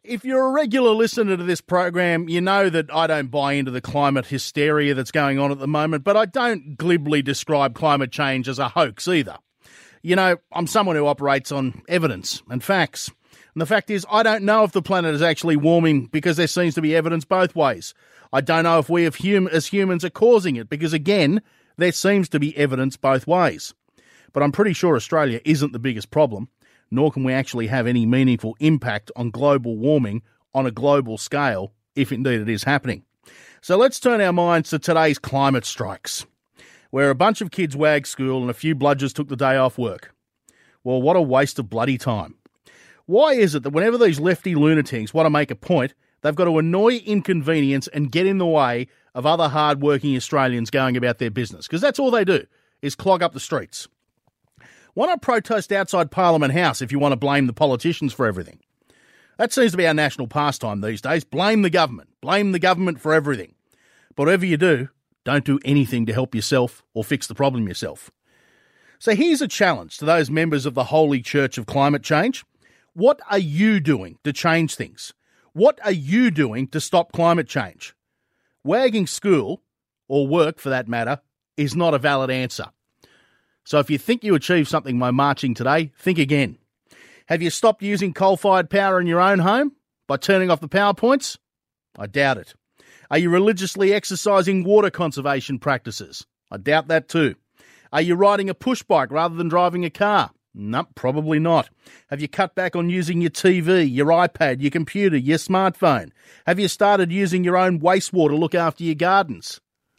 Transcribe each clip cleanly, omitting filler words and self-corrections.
If you're a regular listener to this program, you know that I don't buy into the climate hysteria that's going on at the moment, but I don't glibly describe climate change as a hoax either. You know, I'm someone who operates on evidence and facts. And the fact is, I don't know if the planet is actually warming because there seems to be evidence both ways. I don't know if we as humans are causing it because, again, there seems to be evidence both ways. But I'm pretty sure Australia isn't the biggest problem, nor can we actually have any meaningful impact on global warming on a global scale, if indeed it is happening. So let's turn our minds to today's climate strikes, where a bunch of kids wagged school and a few bludgers took the day off work. Well, what a waste of bloody time. Why is it that whenever these lefty lunatics want to make a point, they've got to annoy, inconvenience and get in the way of other hard-working Australians going about their business? Because that's all they do, is clog up the streets. Why not protest outside Parliament House if you want to blame the politicians for everything? That seems to be our national pastime these days. Blame the government. Blame the government for everything. But whatever you do, don't do anything to help yourself or fix the problem yourself. So here's a challenge to those members of the Holy Church of Climate Change. What are you doing to change things? What are you doing to stop climate change? Wagging school, or work for that matter, is not a valid answer. So if you think you achieved something by marching today, think again. Have you stopped using coal-fired power in your own home by turning off the power points? I doubt it. Are you religiously exercising water conservation practices? I doubt that too. Are you riding a push bike rather than driving a car? Nope, probably not. Have you cut back on using your TV, your iPad, your computer, your smartphone? Have you started using your own wastewater to look after your gardens?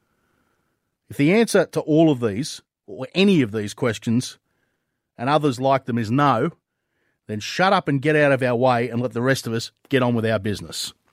If the answer to all of these, or any of these questions, and others like them is no, then shut up and get out of our way and let the rest of us get on with our business.